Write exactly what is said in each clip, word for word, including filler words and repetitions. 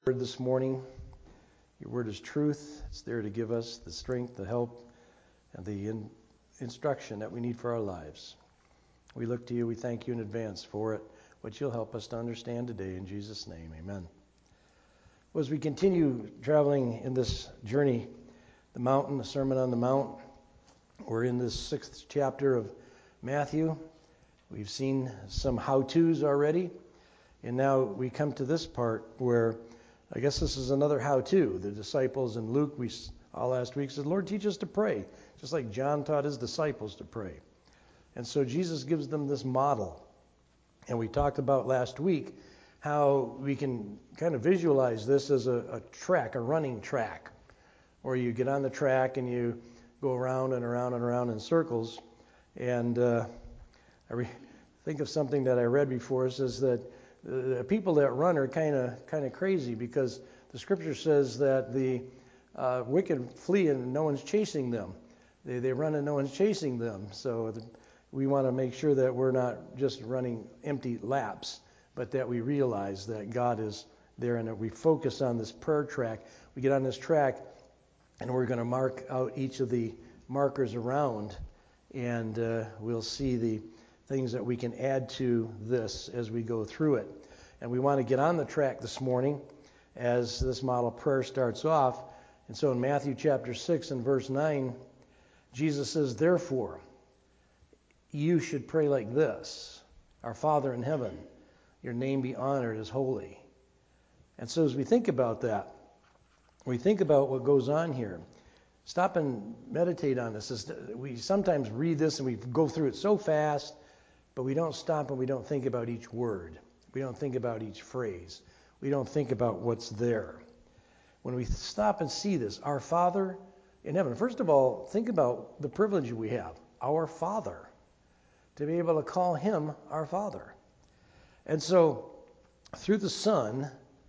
Word this morning. Your word is truth. It's there to give us the strength, the help, and the in- instruction that we need for our lives. We look to you. We thank you in advance for it, what you'll help us to understand today. In Jesus' name, amen. Well, as we continue traveling in this journey, the mountain, the Sermon on the Mount, we're in this sixth chapter of Matthew. We've seen some how-tos already, and now we come to this part where I guess this is another how-to. The disciples in Luke, we all last week said, Lord, teach us to pray, just like John taught his disciples to pray. And so Jesus gives them this model. And we talked about last week how we can kind of visualize this as a, a track, a running track, where you get on the track and you go around and around and around in circles. And uh, I re- think of something that I read before. It says that the people that run are kind of kind of crazy because the scripture says that the uh, wicked flee and no one's chasing them. They they run and no one's chasing them. So the, we want to make sure that we're not just running empty laps, but that we realize that God is there and that we focus on this prayer track. We get on this track and we're going to mark out each of the markers around, and uh, we'll see the things that we can add to this as we go through it. And we want to get on the track this morning as this model prayer starts off. And so in Matthew chapter six and verse nine, Jesus says, therefore, you should pray like this: Our Father in heaven, your name be honored as holy. And so as we think about that, we think about what goes on here. Stop and meditate on this. We sometimes read this and we go through it so fast, but we don't stop and we don't think about each word. We don't think about each phrase. We don't think about what's there. When we stop and see this, our Father in heaven, first of all, think about the privilege we have, our Father, to be able to call him our Father. And so, through the Son,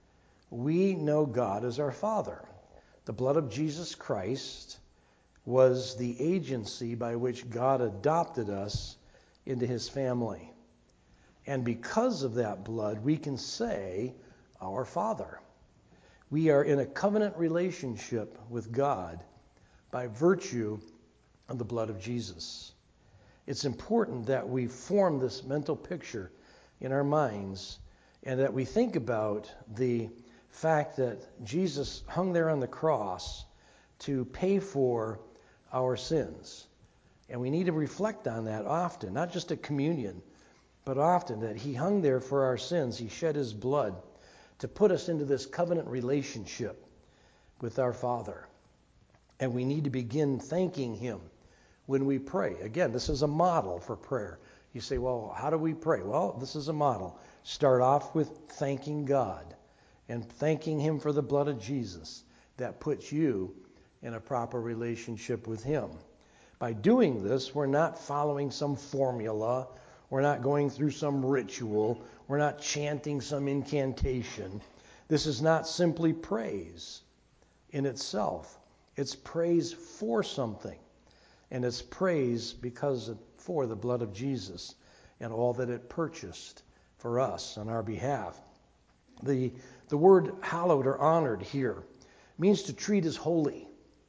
we know God as our Father. The blood of Jesus Christ was the agency by which God adopted us into his family. And because of that blood, we can say, our Father. We are in a covenant relationship with God by virtue of the blood of Jesus. It's important that we form this mental picture in our minds and that we think about the fact that Jesus hung there on the cross to pay for our sins. And we need to reflect on that often, not just at communion, but often, that he hung there for our sins. He shed his blood to put us into this covenant relationship with our Father. And we need to begin thanking him when we pray. Again, this is a model for prayer. You say, well, how do we pray? Well, this is a model. Start off with thanking God and thanking him for the blood of Jesus that puts you in a proper relationship with him. By doing this, we're not following some formula. We're not going through some ritual. We're not chanting some incantation. This is not simply praise in itself. It's praise for something. And it's praise because of, for the blood of Jesus and all that it purchased for us on our behalf. The, the word hallowed or honored here means to treat as holy,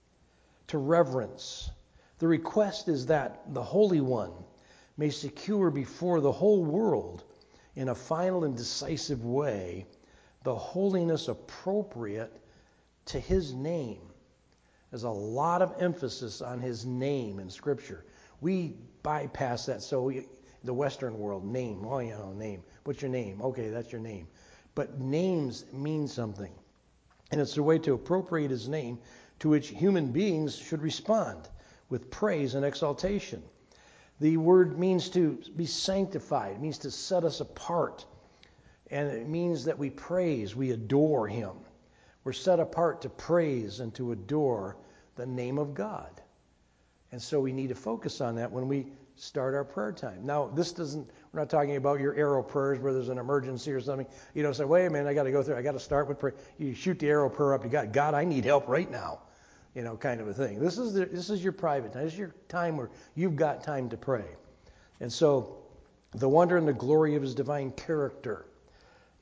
to reverence. The request is that the Holy One may secure before the whole world in a final and decisive way the holiness appropriate to his name. There's a lot of emphasis on his name in Scripture. We bypass that. So we, the Western world, name. Oh, you know, name. What's your name? Okay, that's your name. But names mean something. And it's a way to appropriate his name to which human beings should respond with praise and exaltation. The word means to be sanctified. It means to set us apart. And it means that we praise, we adore him. We're set apart to praise and to adore the name of God. And so we need to focus on that when we start our prayer time. Now, this doesn't, we're not talking about your arrow prayers where there's an emergency or something. You don't say, wait a minute, I got to go through, I got to start with prayer. You shoot the arrow prayer up, you got, God, I need help right now. You know, kind of a thing. This is the, this is your private time. This is your time where you've got time to pray. And so the wonder and the glory of his divine character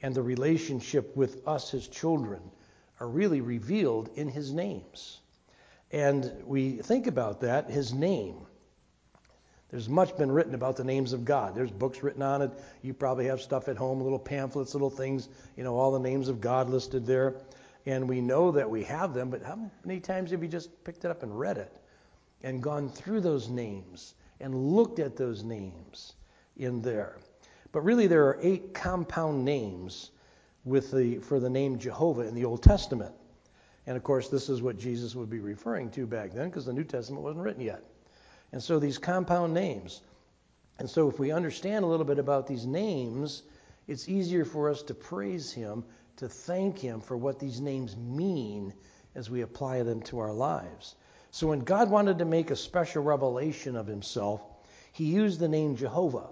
and the relationship with us, his children, are really revealed in his names. And we think about that, his name. There's much been written about the names of God. There's books written on it. You probably have stuff at home, little pamphlets, little things, you know, all the names of God listed there. And we know that we have them, but how many times have you just picked it up and read it and gone through those names and looked at those names in there? But really there are eight compound names with the for the name Jehovah in the Old Testament. And of course, this is what Jesus would be referring to back then, because the New Testament wasn't written yet. And so these compound names. And so if we understand a little bit about these names, it's easier for us to praise him, to thank him for what these names mean as we apply them to our lives. So when God wanted to make a special revelation of himself, he used the name Jehovah.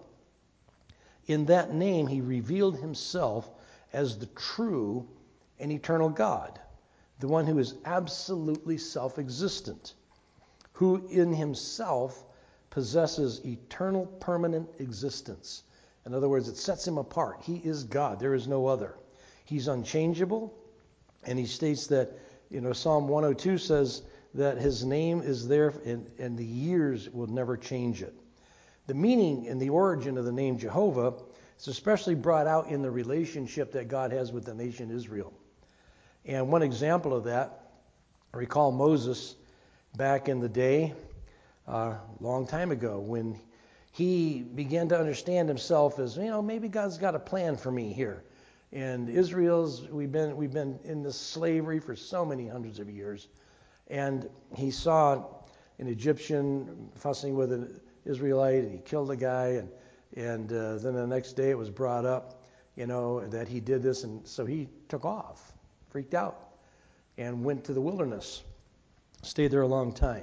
In that name, he revealed himself as the true and eternal God, the one who is absolutely self-existent, who in himself possesses eternal, permanent existence. In other words, it sets him apart. He is God. There is no other. He's unchangeable, and he states that, you know, Psalm one oh two says that his name is there, and, and the years will never change it. The meaning and the origin of the name Jehovah is especially brought out in the relationship that God has with the nation Israel. And one example of that, I recall Moses back in the day, a uh, long time ago, when he began to understand himself as, you know, maybe God's got a plan for me here. And Israel's, we've been we've been in this slavery for so many hundreds of years. And he saw an Egyptian fussing with an Israelite, and he killed a guy, and and uh, then the next day it was brought up, you know, that he did this, and so he took off, freaked out, and went to the wilderness, stayed there a long time.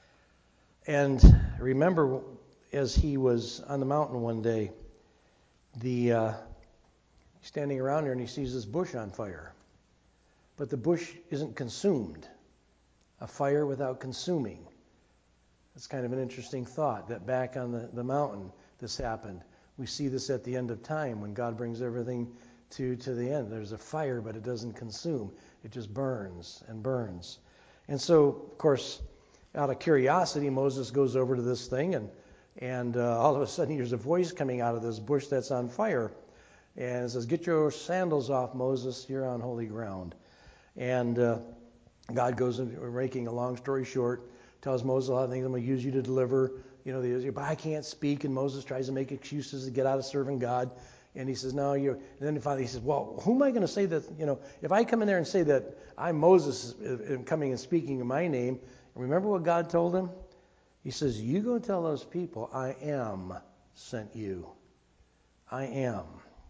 And I remember as he was on the mountain one day, the uh, standing around there, and he sees this bush on fire. But the bush isn't consumed. A fire without consuming. That's kind of an interesting thought, that back on the, the mountain this happened. We see this at the end of time when God brings everything to, to the end. There's a fire, but it doesn't consume. It just burns and burns. And so, of course, out of curiosity, Moses goes over to this thing, and, and uh, all of a sudden there's a voice coming out of this bush that's on fire. And it says, "Get your sandals off, Moses. You're on holy ground." And uh, God goes, and making a long story short, tells Moses a lot of things. I'm going to use you to deliver, you know, the, but I can't speak. And Moses tries to make excuses to get out of serving God. And he says, no, you're, and then finally he says, well, who am I going to say that, you know, if I come in there and say that I'm Moses and coming and speaking in my name, remember what God told him? He says, you go tell those people, I am sent you. I am.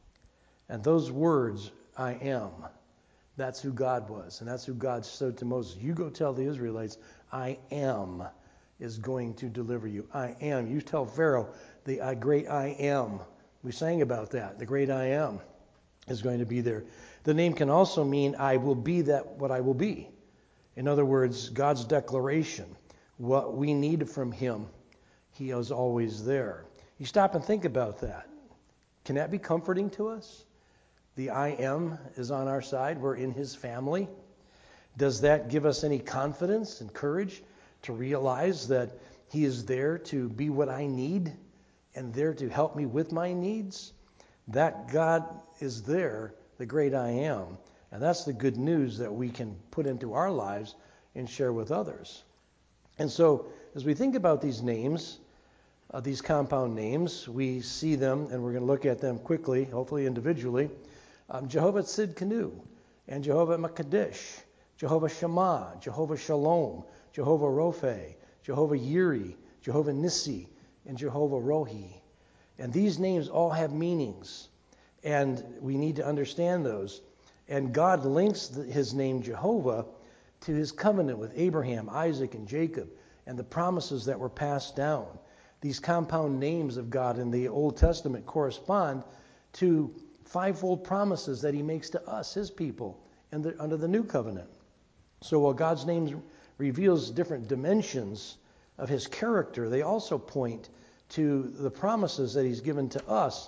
And those words, I am, that's who God was. And that's who God said to Moses. You go tell the Israelites, I am is going to deliver you. I am. You tell Pharaoh, the uh, great I am. We sang about that. The great I am is going to be there. The name can also mean I will be that what I will be. In other words, God's declaration, what we need from him, he is always there. You stop and think about that. Can that be comforting to us? The I am is on our side. We're in his family. Does that give us any confidence and courage to realize that he is there to be what I need and there to help me with my needs? That God is there, the great I am. And that's the good news that we can put into our lives and share with others. And so as we think about these names, uh, these compound names, we see them, and we're going to look at them quickly, hopefully individually. Um, Jehovah Tzidkenu, and Jehovah Makadesh, Jehovah Shammah, Jehovah Shalom, Jehovah Rophe, Jehovah Yiri, Jehovah Nissi, and Jehovah Rohi. And these names all have meanings, and we need to understand those. And God links the, his name Jehovah to his covenant with Abraham, Isaac, and Jacob, and the promises that were passed down. These compound names of God in the Old Testament correspond to fivefold promises that he makes to us, his people, and the, under the new covenant. So while God's name reveals different dimensions of his character, they also point to the promises that he's given to us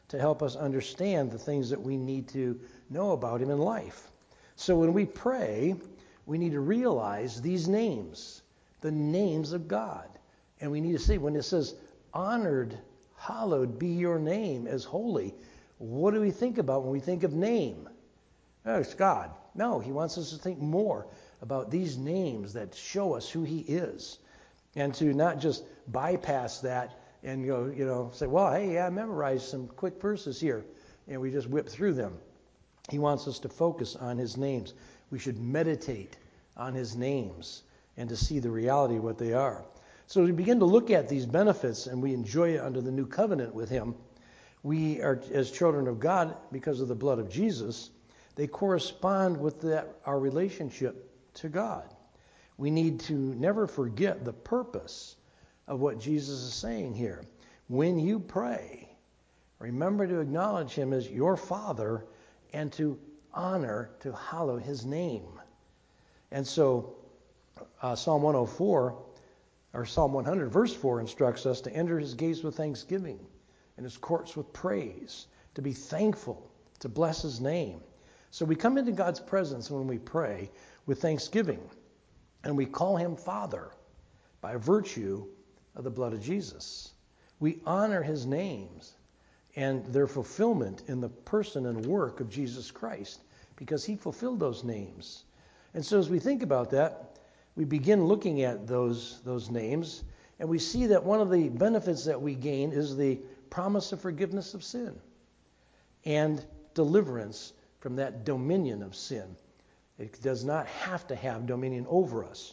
to help us understand the things that we need to know about him in life. So when we pray, we need to realize these names, the names of God. And we need to see when it says, honored, hallowed be your name as holy, what do we think about when we think of name? Oh, it's God. No, he wants us to think more about these names that show us who he is. And to not just bypass that and go, you know, say, well, hey, I memorized some quick verses here, and we just whip through them. He wants us to focus on his names. We should meditate on his names and to see the reality of what they are. So as we begin to look at these benefits and we enjoy it under the new covenant with him, we are, as children of God, because of the blood of Jesus, they correspond with that, our relationship to God. We need to never forget the purpose of what Jesus is saying here. When you pray, remember to acknowledge him as your Father and to honor, to hallow his name. And so uh, Psalm one oh four, or Psalm one hundred, verse four, instructs us to enter his gates with thanksgiving and his courts with praise, to be thankful, to bless his name. So we come into God's presence when we pray with thanksgiving, and we call him Father by virtue of the blood of Jesus. We honor his names and their fulfillment in the person and work of Jesus Christ, because he fulfilled those names. And so as we think about that, we begin looking at those, those names, and we see that one of the benefits that we gain is the promise of forgiveness of sin and deliverance from that dominion of sin. It does not have to have dominion over us.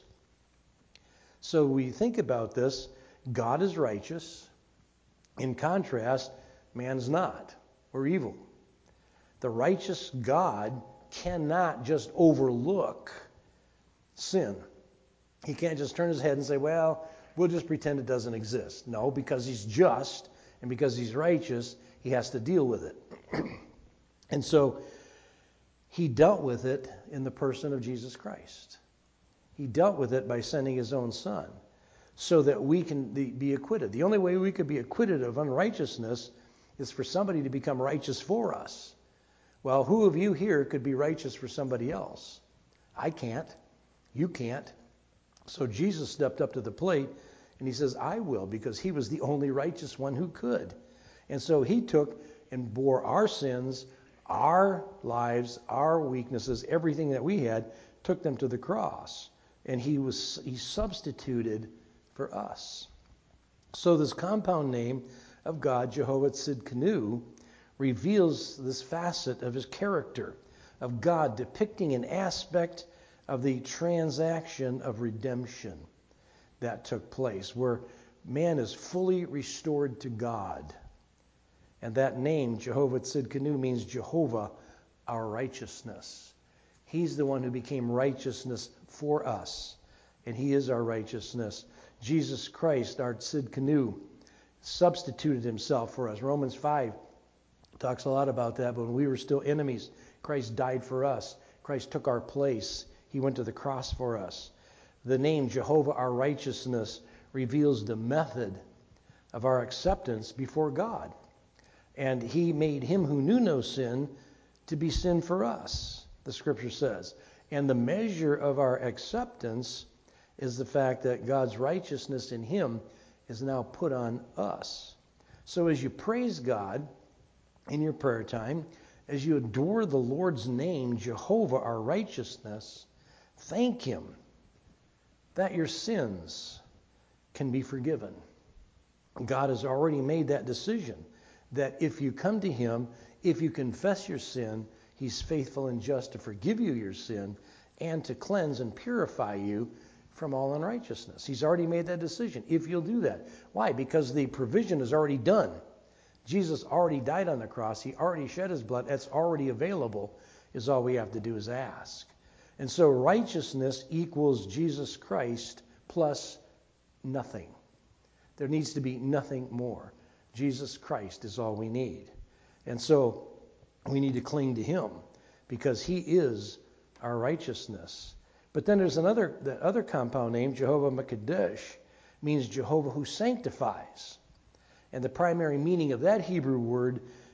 So we think about this. God is righteous. In contrast, man's not. We're evil. The righteous God cannot just overlook sin. He can't just turn his head and say, well, we'll just pretend it doesn't exist. No, because he's just and because he's righteous, he has to deal with it. And so he dealt with it in the person of Jesus Christ. He dealt with it by sending his own son so that we can be acquitted. The only way we could be acquitted of unrighteousness is for somebody to become righteous for us. Well, who of you here could be righteous for somebody else? I can't. You can't. So Jesus stepped up to the plate and he says, I will, because he was the only righteous one who could. And so he took and bore our sins, our lives, our weaknesses, everything that we had, took them to the cross. And he was he substituted for us. So this compound name of God, Jehovah Tzidkenu, reveals this facet of his character, of God depicting an aspect of the transaction of redemption that took place, where man is fully restored to God. And that name, Jehovah Tzidkenu, means Jehovah, our righteousness. He's the one who became righteousness for us, and he is our righteousness. Jesus Christ, our Tzidkenu, substituted himself for us. Romans five talks a lot about that, but when we were still enemies, Christ died for us. Christ took our place. He went to the cross for us. The name Jehovah, our righteousness, reveals the method of our acceptance before God. And he made him who knew no sin to be sin for us, the scripture says. And the measure of our acceptance is the fact that God's righteousness in him is now put on us. So as you praise God in your prayer time, as you adore the Lord's name, Jehovah, our righteousness, thank him that your sins can be forgiven. God has already made that decision, that if you come to him, if you confess your sin, he's faithful and just to forgive you your sin and to cleanse and purify you from all unrighteousness. He's already made that decision, if you'll do that. Why? Because the provision is already done. Jesus already died on the cross. He already shed his blood. That's already available. Is all we have to do is ask. And so righteousness equals Jesus Christ plus nothing. There needs to be nothing more. Jesus Christ is all we need. And so we need to cling to him because he is our righteousness. But then there's another, that other compound name, Jehovah Mekadesh, means Jehovah who sanctifies. And the primary meaning of that Hebrew word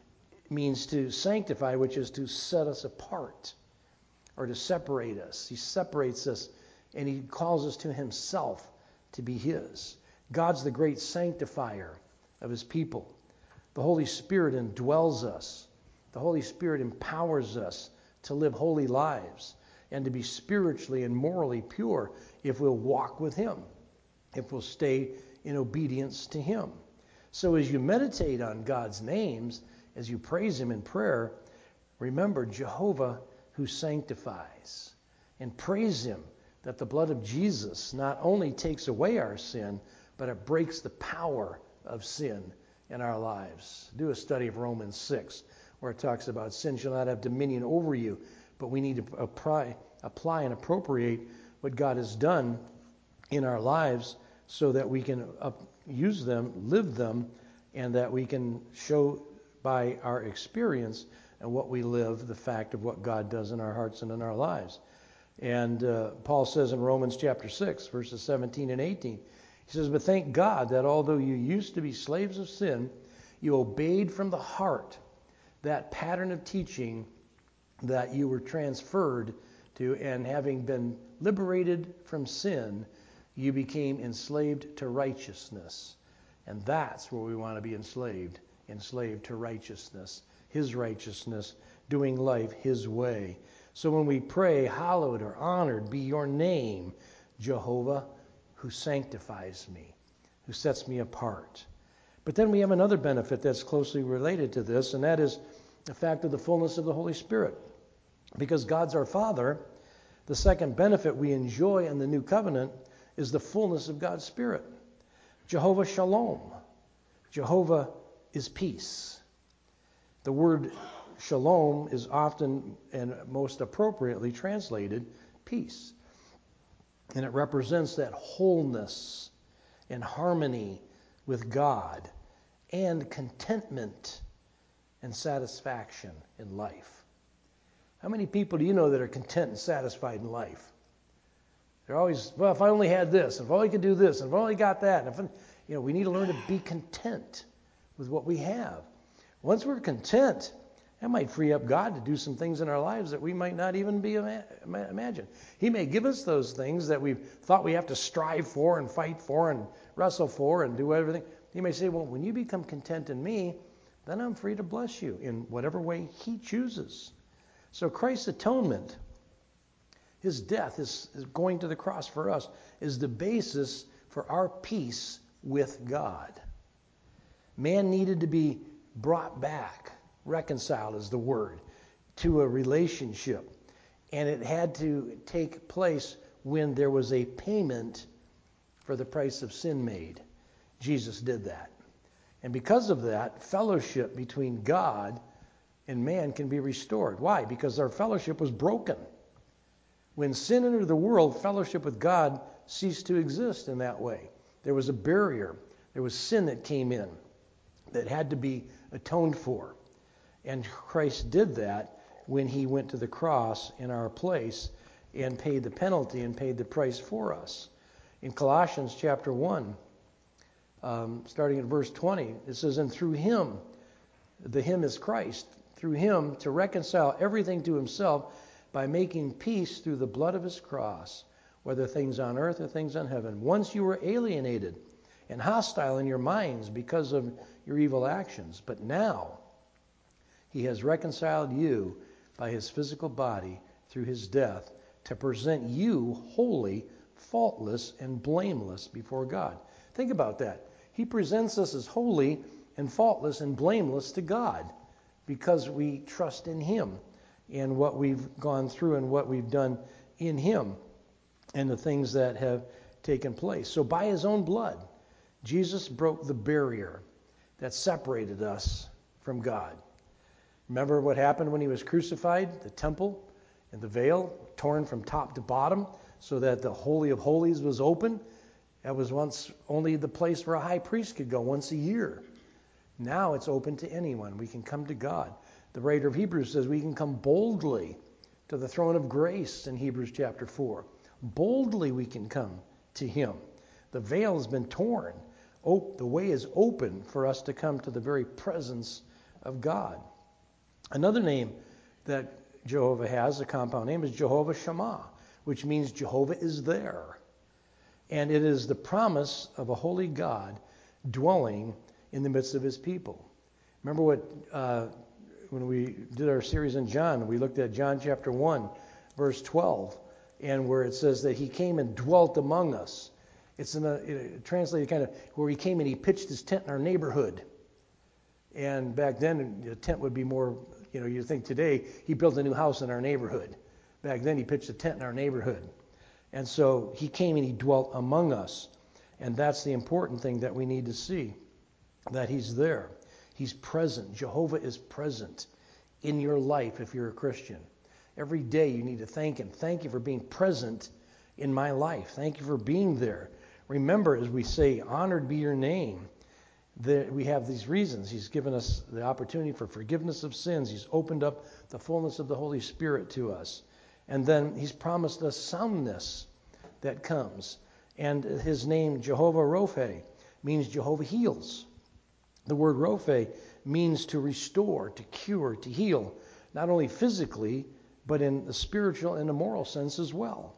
means to sanctify, which is to set us apart or to separate us. He separates us and he calls us to himself to be his. God's the great sanctifier of his people. The Holy Spirit indwells us. The Holy Spirit empowers us to live holy lives and to be spiritually and morally pure if we'll walk with him, if we'll stay in obedience to him. So as you meditate on God's names, as you praise him in prayer, remember Jehovah who sanctifies, and praise him that the blood of Jesus not only takes away our sin, but it breaks the power of sin in our lives. Do a study of Romans six, where it talks about sin shall not have dominion over you, but we need to apply, apply and appropriate what God has done in our lives so that we can up, use them, live them, and that we can show by our experience and what we live the fact of what God does in our hearts and in our lives. And uh, Paul says in Romans chapter six, verses seventeen and eighteen, he says, but thank God that although you used to be slaves of sin, you obeyed from the heart that pattern of teaching that you were transferred to, and having been liberated from sin, you became enslaved to righteousness. And that's where we want to be enslaved, enslaved to righteousness, his righteousness, doing life his way. So when we pray, hallowed or honored be your name, Jehovah, who sanctifies me, who sets me apart. But then we have another benefit that's closely related to this, and that is the fact of the fullness of the Holy Spirit. Because God's our Father, the second benefit we enjoy in the new covenant is the fullness of God's Spirit. Jehovah Shalom. Jehovah is peace. The word shalom is often and most appropriately translated peace. And it represents that wholeness and harmony with God and contentment and satisfaction in life. How many people do you know that are content and satisfied in life? They're always, well, if I only had this, if I only could do this, if I only got that. If I, you know, we need to learn to be content with what we have. Once we're content, that might free up God to do some things in our lives that we might not even be ima- imagine. He may give us those things that we've thought we have to strive for and fight for and wrestle for and do everything. He may say, well, when you become content in me, then I'm free to bless you in whatever way he chooses. So Christ's atonement, his death, his, his going to the cross for us, is the basis for our peace with God. Man needed to be brought back. Reconciled is the word, to a relationship. And it had to take place when there was a payment for the price of sin made. Jesus did that. And because of that, fellowship between God and man can be restored. Why? Because our fellowship was broken. When sin entered the world, fellowship with God ceased to exist in that way. There was a barrier. There was sin that came in that had to be atoned for. And Christ did that when he went to the cross in our place and paid the penalty and paid the price for us. In Colossians chapter one, um, starting at verse twenty, it says, and through him, the him is Christ, through him to reconcile everything to himself by making peace through the blood of his cross, whether things on earth or things on heaven. Once you were alienated and hostile in your minds because of your evil actions, but now he has reconciled you by his physical body through his death to present you holy, faultless, and blameless before God. Think about that. He presents us as holy and faultless and blameless to God because we trust in him and what we've gone through and what we've done in him and the things that have taken place. So by his own blood, Jesus broke the barrier that separated us from God. Remember what happened when he was crucified? The temple and the veil torn from top to bottom so that the Holy of Holies was open. That was once only the place where a high priest could go once a year. Now it's open to anyone. We can come to God. The writer of Hebrews says we can come boldly to the throne of grace in Hebrews chapter four. Boldly we can come to him. The veil has been torn. Oh, the way is open for us to come to the very presence of God. Another name that Jehovah has, a compound name, is Jehovah Shammah, which means Jehovah is there. And it is the promise of a holy God dwelling in the midst of his people. Remember what, uh, when we did our series in John, we looked at John chapter one, verse twelve, and where it says that he came and dwelt among us. It's in a, it translated kind of where he came and he pitched his tent in our neighborhood. And back then, a tent would be more, you know, you think today, he built a new house in our neighborhood. Back then, he pitched a tent in our neighborhood. And so he came and he dwelt among us. And that's the important thing that we need to see, that he's there. He's present. Jehovah is present in your life if you're a Christian. Every day you need to thank him. Thank you for being present in my life. Thank you for being there. Remember, as we say, honored be your name, that we have these reasons. He's given us the opportunity for forgiveness of sins. He's opened up the fullness of the Holy Spirit to us. And then he's promised us soundness that comes. And his name, Jehovah Rophe, means Jehovah heals. The word Rophe means to restore, to cure, to heal, not only physically, but in the spiritual and the moral sense as well.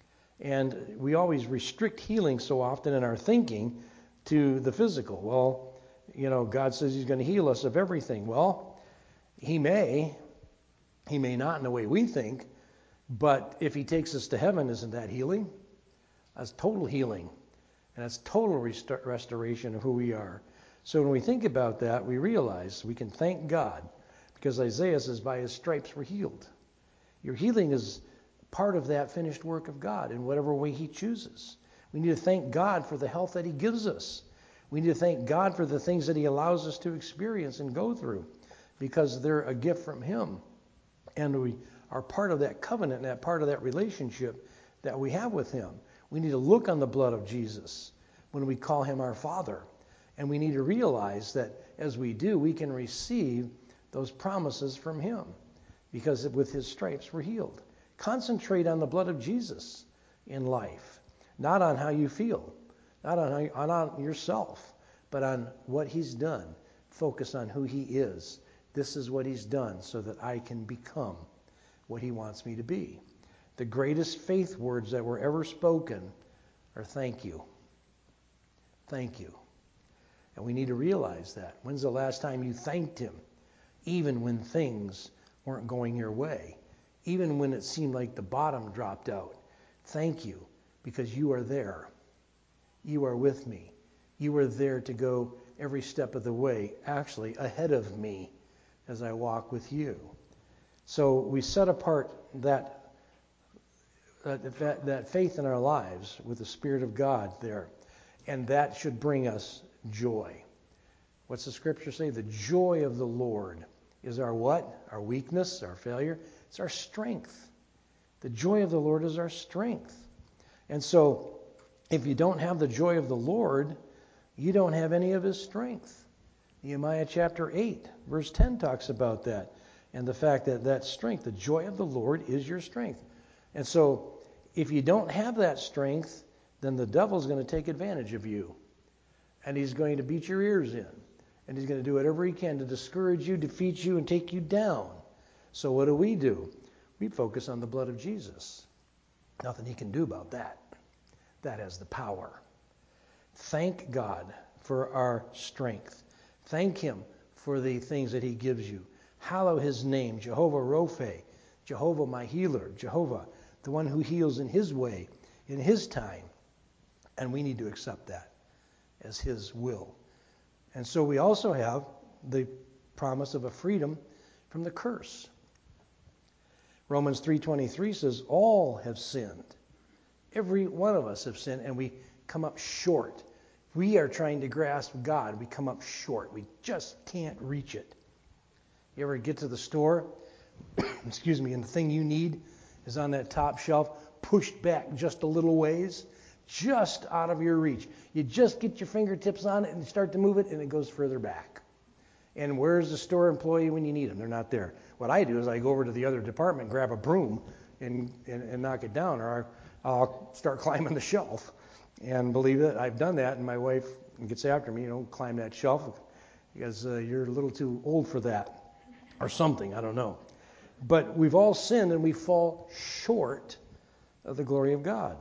And we always restrict healing so often in our thinking to the physical. Well, you know, God says he's going to heal us of everything. Well, he may, he may not in the way we think, but if he takes us to heaven, isn't that healing? That's total healing. And that's total rest- restoration of who we are. So when we think about that, we realize we can thank God, because Isaiah says, by his stripes we're healed. Your healing is part of that finished work of God in whatever way he chooses. We need to thank God for the health that he gives us. We need to thank God for the things that he allows us to experience and go through, because they're a gift from him. And we are part of that covenant and that part of that relationship that we have with him. We need to look on the blood of Jesus when we call him our Father. And we need to realize that as we do, we can receive those promises from him, because with his stripes we're healed. Concentrate on the blood of Jesus in life, not on how you feel, not on, how you, not on yourself, but on what he's done. Focus on who he is. This is what he's done so that I can become what he wants me to be. The greatest faith words that were ever spoken are thank you. Thank you. And we need to realize that. When's the last time you thanked him, even when things weren't going your way, even when it seemed like the bottom dropped out? Thank you, because you are there. You are with me. You are there to go every step of the way, actually ahead of me as I walk with you. So we set apart that that, that, that faith in our lives with the Spirit of God there, and that should bring us joy. What's the scripture say? The joy of the Lord is our what? Our weakness, our failure. It's our strength. The joy of the Lord is our strength. And so if you don't have the joy of the Lord, you don't have any of his strength. Nehemiah chapter eight, verse ten talks about that. And the fact that that strength, the joy of the Lord is your strength. And so if you don't have that strength, then the devil's going to take advantage of you. And he's going to beat your ears in. And he's going to do whatever he can to discourage you, defeat you, and take you down. So what do we do? We focus on the blood of Jesus. Nothing he can do about that. That has the power. Thank God for our strength. Thank him for the things that he gives you. Hallow his name, Jehovah Rophe, Jehovah my healer, Jehovah, the one who heals in his way, in his time. And we need to accept that as his will. And so we also have the promise of a freedom from the curse. Romans three twenty-three says, all have sinned. Every one of us have sinned, and we come up short. We are trying to grasp God. We come up short. We just can't reach it. You ever get to the store, excuse me, and the thing you need is on that top shelf, pushed back just a little ways, just out of your reach. You just get your fingertips on it and start to move it, and it goes further back. And where's the store employee when you need them? They're not there. What I do is I go over to the other department, grab a broom, and, and, and knock it down, or I'll start climbing the shelf. And believe it, I've done that, and my wife gets after me, you know, climb that shelf, because uh, you're a little too old for that. or something, I don't know. But we've all sinned and we fall short of the glory of God.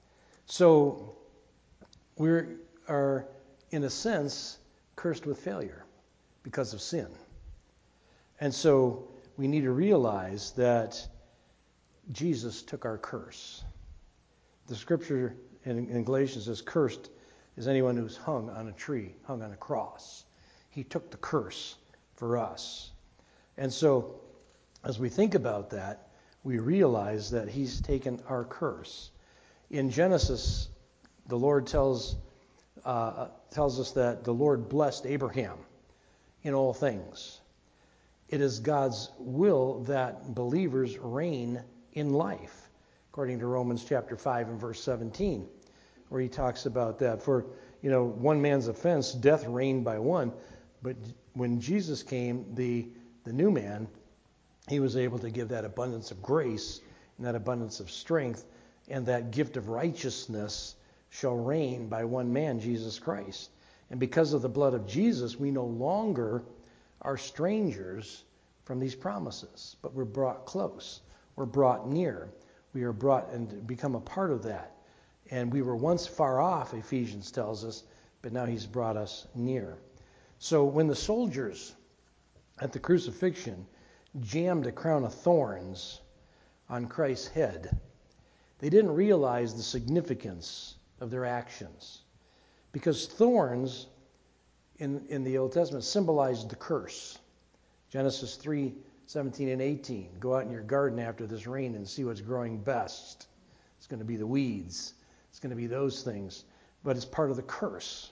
So we are, in a sense, cursed with failure because of sin. And so we need to realize that Jesus took our curse. The scripture in, in Galatians says, cursed is anyone who's hung on a tree, hung on a cross. He took the curse for us. And so as we think about that, we realize that he's taken our curse. In Genesis, the Lord tells uh, tells us that the Lord blessed Abraham in all things. It is God's will that believers reign in life, according to Romans chapter five and verse seventeen, where he talks about that. For, you know, one man's offense, death reigned by one, but when Jesus came, the the new man, he was able to give that abundance of grace and that abundance of strength, and that gift of righteousness shall reign by one man, Jesus Christ. And because of the blood of Jesus, we no longer are strangers from these promises, but we're brought close. We're brought near. We are brought and become a part of that. And we were once far off, Ephesians tells us, but now he's brought us near. So when the soldiers at the crucifixion jammed a crown of thorns on Christ's head, they didn't realize the significance of their actions. Because thorns in, in the Old Testament symbolized the curse. Genesis three, seventeen and eighteen. Go out in your garden after this rain and see what's growing best. It's going to be the weeds. It's going to be those things. But it's part of the curse.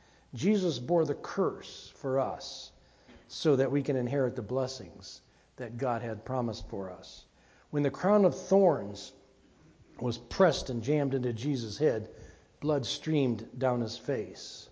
Jesus bore the curse for us so that we can inherit the blessings that God had promised for us. When the crown of thorns was pressed and jammed into Jesus' head, blood streamed down his face.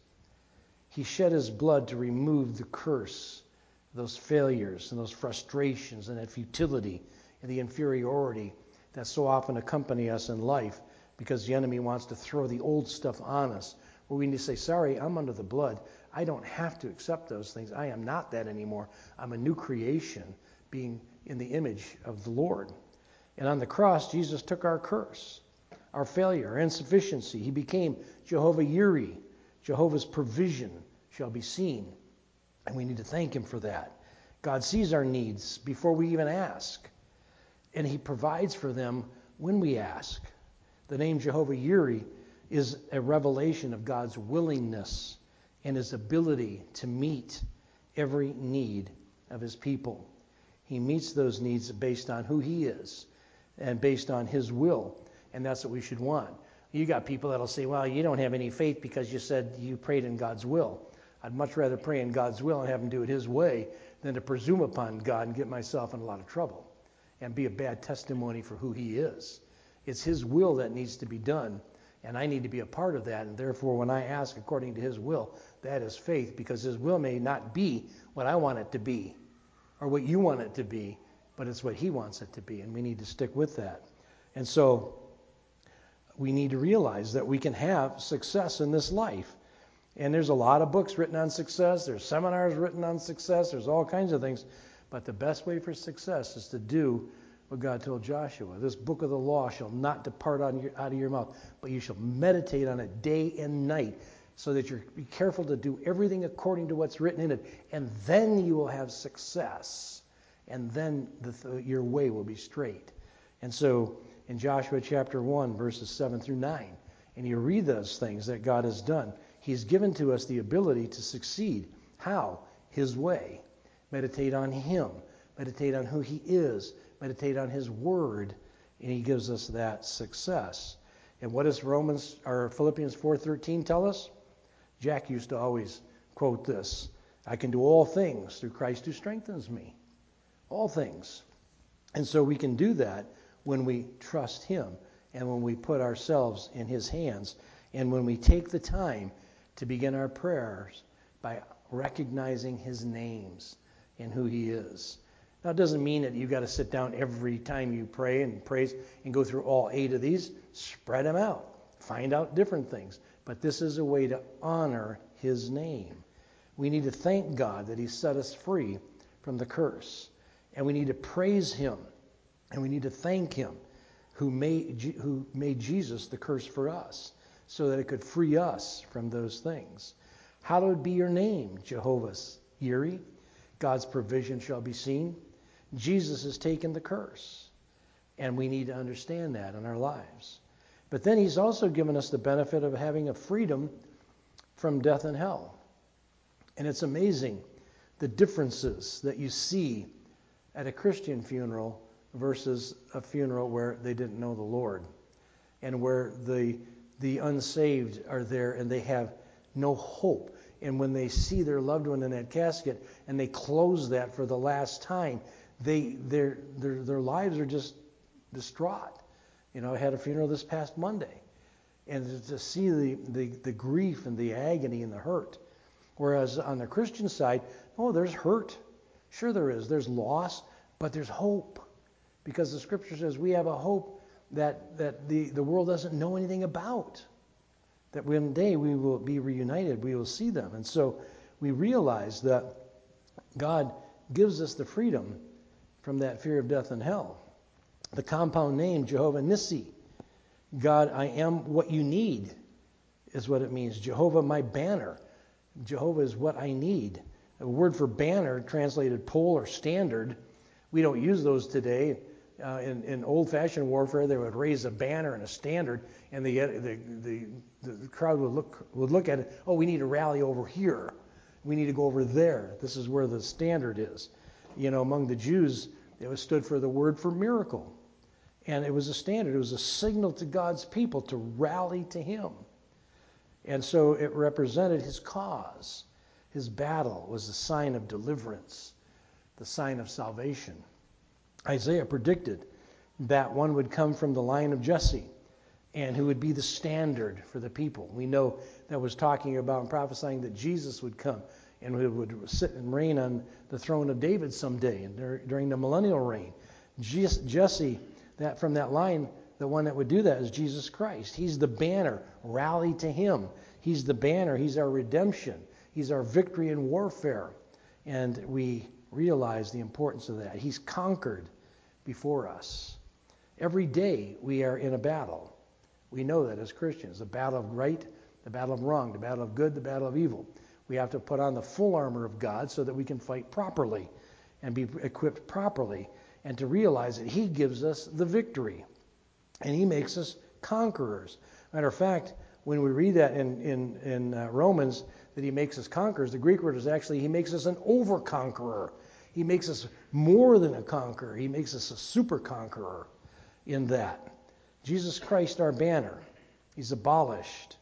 He shed his blood to remove the curse, those failures and those frustrations and that futility and the inferiority that so often accompany us in life, because the enemy wants to throw the old stuff on us, where we need to say, sorry, I'm under the blood. I don't have to accept those things. I am not that anymore. I'm a new creation, being in the image of the Lord. And on the cross, Jesus took our curse, our failure, our insufficiency. He became Jehovah Yireh. Jehovah's provision shall be seen. And we need to thank him for that. God sees our needs before we even ask. And he provides for them when we ask. The name Jehovah Yireh is a revelation of God's willingness and his ability to meet every need of his people. He meets those needs based on who he is and based on his will. And that's what we should want. You got people that'll say, well, you don't have any faith because you said you prayed in God's will. I'd much rather pray in God's will and have him do it his way than to presume upon God and get myself in a lot of trouble and be a bad testimony for who he is. It's his will that needs to be done, and I need to be a part of that. And therefore, when I ask according to his will, that is faith, because his will may not be what I want it to be or what you want it to be, but it's what he wants it to be, and we need to stick with that. And so we need to realize that we can have success in this life. And there's a lot of books written on success. There's seminars written on success. There's all kinds of things. But the best way for success is to do what God told Joshua. This book of the law shall not depart on your, out of your mouth, but you shall meditate on it day and night, so that you're be careful to do everything according to what's written in it. And then you will have success. And then the, your way will be straight. And so in Joshua chapter one, verses seven through nine, and you read those things that God has done, he's given to us the ability to succeed. How? His way. Meditate on him. Meditate on who he is. Meditate on his word. And he gives us that success. And what does Romans or Philippians four thirteen tell us? Jack used to always quote this. I can do all things through Christ who strengthens me. All things. And so we can do that when we trust him and when we put ourselves in his hands and when we take the time to begin our prayers by recognizing his names and who he is. Now, it doesn't mean that you've got to sit down every time you pray and praise and go through all eight of these. Spread them out. Find out different things. But this is a way to honor his name. We need to thank God that he set us free from the curse. And we need to praise him. And we need to thank him who made, who made Jesus the curse for us so that it could free us from those things. Hallowed be your name, Jehovah's Yireh. God's provision shall be seen. Jesus has taken the curse. And we need to understand that in our lives. But then he's also given us the benefit of having a freedom from death and hell. And it's amazing the differences that you see at a Christian funeral versus a funeral where they didn't know the Lord, and where the the unsaved are there and they have no hope. And when they see their loved one in that casket and they close that for the last time, they their their their lives are just distraught. You know, I had a funeral this past Monday, and to see the, the, the grief and the agony and the hurt. Whereas on the Christian side, oh, there's hurt. Sure there is. There's loss, but there's hope. Because the scripture says we have a hope that, that the, the world doesn't know anything about. That one day we will be reunited, we will see them. And so we realize that God gives us the freedom from that fear of death and hell. The compound name, Jehovah Nissi, God, I am what you need, is what it means. Jehovah, my banner. Jehovah is what I need. A word for banner, translated pole or standard, we don't use those today. Uh, in, in old-fashioned warfare, they would raise a banner and a standard, and the, the the the crowd would look would look at it. Oh, we need to rally over here. We need to go over there. This is where the standard is. You know, among the Jews, it was stood for the word for miracle, and it was a standard. It was a signal to God's people to rally to Him, and so it represented His cause. His battle was the sign of deliverance, the sign of salvation. Isaiah predicted that one would come from the line of Jesse and who would be the standard for the people. We know that was talking about and prophesying that Jesus would come and would sit and reign on the throne of David someday and during the millennial reign. Jesse, that from that line, the one that would do that is Jesus Christ. He's the banner. Rally to him. He's the banner. He's our redemption. He's our victory in warfare. And we realize the importance of that. He's conquered before us. Every day we are in a battle. We know that as Christians. The battle of right, the battle of wrong, the battle of good, the battle of evil. We have to put on the full armor of God so that we can fight properly and be equipped properly, and to realize that He gives us the victory and He makes us conquerors. Matter of fact, when we read that in, in, in uh, Romans, that He makes us conquerors, the Greek word is actually He makes us an over-conqueror. He makes us more than a conqueror. He makes us a super conqueror in that. Jesus Christ, our banner, He's abolished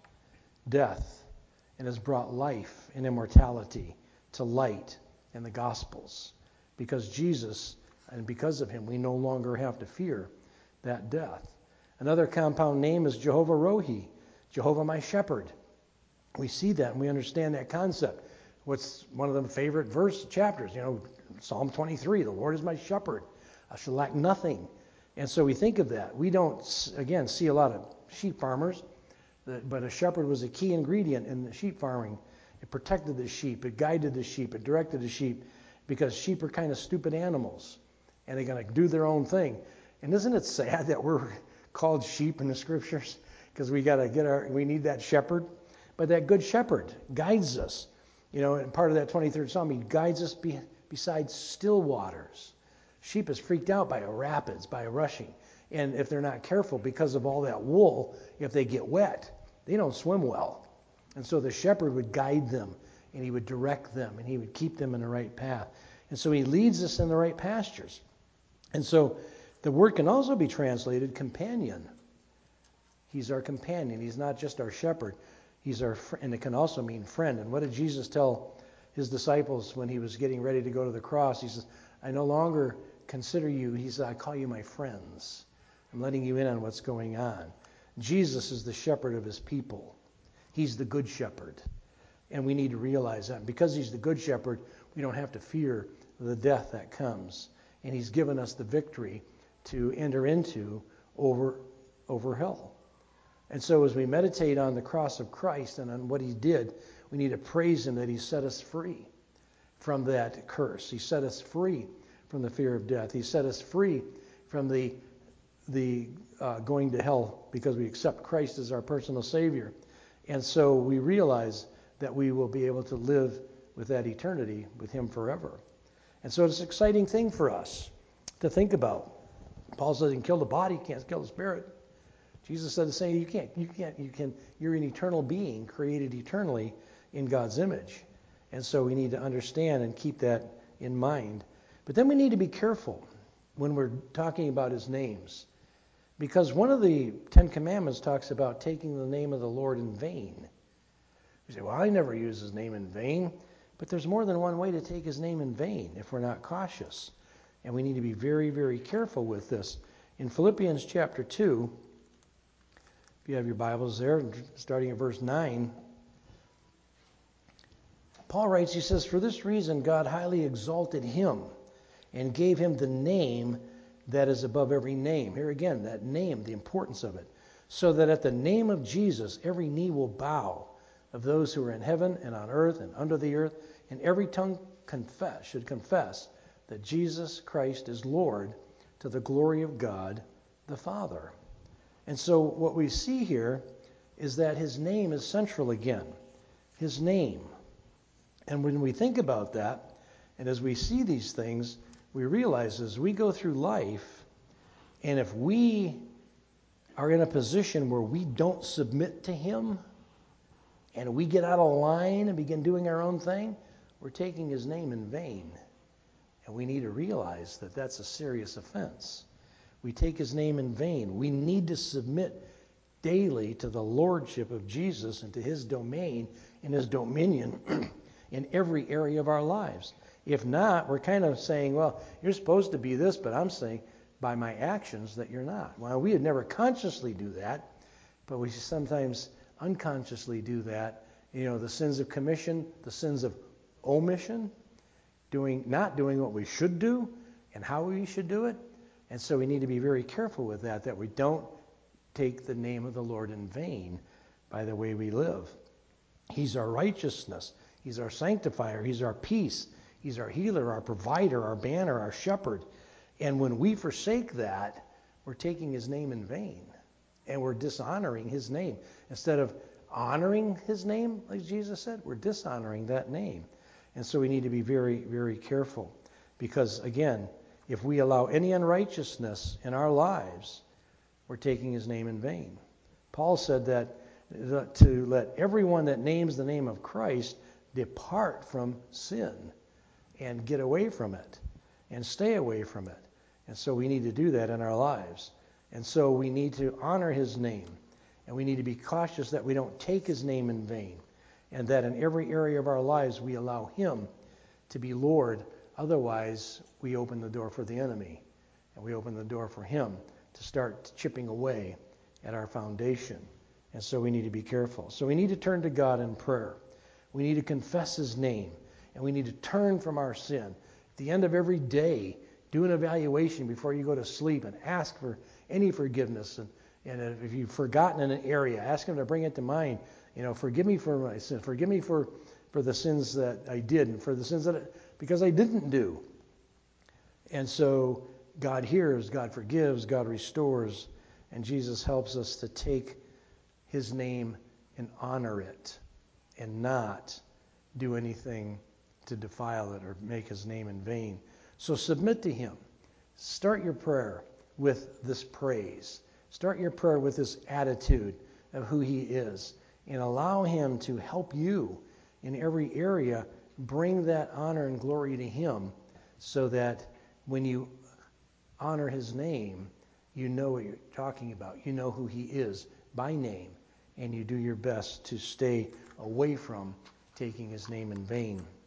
death and has brought life and immortality to light in the Gospels. Because Jesus, and because of Him, we no longer have to fear that death. Another compound name is Jehovah Rohi, Jehovah my shepherd. We see that and we understand that concept. What's one of the favorite verse chapters? You know, Psalm twenty-three, the Lord is my shepherd. I shall lack nothing. And so we think of that. We don't, again, see a lot of sheep farmers, but a shepherd was a key ingredient in the sheep farming. It protected the sheep. It guided the sheep. It directed the sheep, because sheep are kind of stupid animals, and they're going to do their own thing. And isn't it sad that we're called sheep in the scriptures? Because we got to get our, we need that shepherd. But that good shepherd guides us. You know, and part of that twenty-third Psalm, He guides us be, beside still waters. Sheep is freaked out by a rapids, by a rushing. And if they're not careful, because of all that wool, if they get wet, they don't swim well. And so the shepherd would guide them, and He would direct them, and He would keep them in the right path. And so He leads us in the right pastures. And so the word can also be translated companion. He's our companion. He's not just our shepherd. He's our fr- and it can also mean friend. And what did Jesus tell His disciples when He was getting ready to go to the cross? He says, I no longer consider you, He said, I call you my friends. I'm letting you in on what's going on. Jesus is the shepherd of His people. He's the good shepherd. And we need to realize that. Because He's the good shepherd, we don't have to fear the death that comes. And He's given us the victory to enter into over, over hell. And so as we meditate on the cross of Christ and on what He did, we need to praise Him that He set us free from that curse. He set us free from the fear of death. He set us free from the the uh, going to hell because we accept Christ as our personal Savior. And so we realize that we will be able to live with that eternity with Him forever. And so it's an exciting thing for us to think about. Paul says you can kill the body, you can't kill the spirit. Jesus said the same. You can't. You can't. You can. You're an eternal being, created eternally in God's image, and so we need to understand and keep that in mind. But then we need to be careful when we're talking about His names, because one of the Ten Commandments talks about taking the name of the Lord in vain. You say, "Well, I never use His name in vain," but there's more than one way to take His name in vain if we're not cautious, and we need to be very, very careful with this. In Philippians chapter two. If you have your Bibles there, starting at verse nine, Paul writes, he says, "For this reason God highly exalted Him and gave Him the name that is above every name." Here again, that name, the importance of it. "So that at the name of Jesus every knee will bow, of those who are in heaven and on earth and under the earth, and every tongue confess, should confess that Jesus Christ is Lord, to the glory of God the Father." And so what we see here is that His name is central again. His name. And when we think about that, and as we see these things, we realize as we go through life, and if we are in a position where we don't submit to Him, and we get out of line and begin doing our own thing, we're taking His name in vain. And we need to realize that that's a serious offense. We take His name in vain. We need to submit daily to the lordship of Jesus and to His domain and His dominion in every area of our lives. If not, we're kind of saying, well, you're supposed to be this, but I'm saying by my actions that you're not. Well, we would never consciously do that, but we sometimes unconsciously do that. You know, the sins of commission, the sins of omission, doing not doing what we should do and how we should do it. And so we need to be very careful with that, that we don't take the name of the Lord in vain by the way we live. He's our righteousness. He's our sanctifier. He's our peace. He's our healer, our provider, our banner, our shepherd. And when we forsake that, we're taking His name in vain. And we're dishonoring His name. Instead of honoring His name, like Jesus said, we're dishonoring that name. And so we need to be very, very careful. Because, again, if we allow any unrighteousness in our lives, we're taking His name in vain. Paul said that to let everyone that names the name of Christ depart from sin and get away from it and stay away from it. And so we need to do that in our lives. And so we need to honor His name. And we need to be cautious that we don't take His name in vain. And that in every area of our lives we allow Him to be Lord. Otherwise, we open the door for the enemy, and we open the door for him to start chipping away at our foundation. And so we need to be careful. So we need to turn to God in prayer. We need to confess His name, and we need to turn from our sin. At the end of every day, do an evaluation before you go to sleep and ask for any forgiveness. And, and if you've forgotten in an area, ask Him to bring it to mind. You know, forgive me for my sins. Forgive me for, for the sins that I did and for the sins that I, because I didn't do. And so God hears, God forgives, God restores, and Jesus helps us to take His name and honor it and not do anything to defile it or make His name in vain. So submit to Him. Start your prayer with this praise. Start your prayer with this attitude of who He is, and allow Him to help you in every area. Bring that honor and glory to Him, so that when you honor His name, you know what you're talking about. You know who He is by name, and you do your best to stay away from taking His name in vain.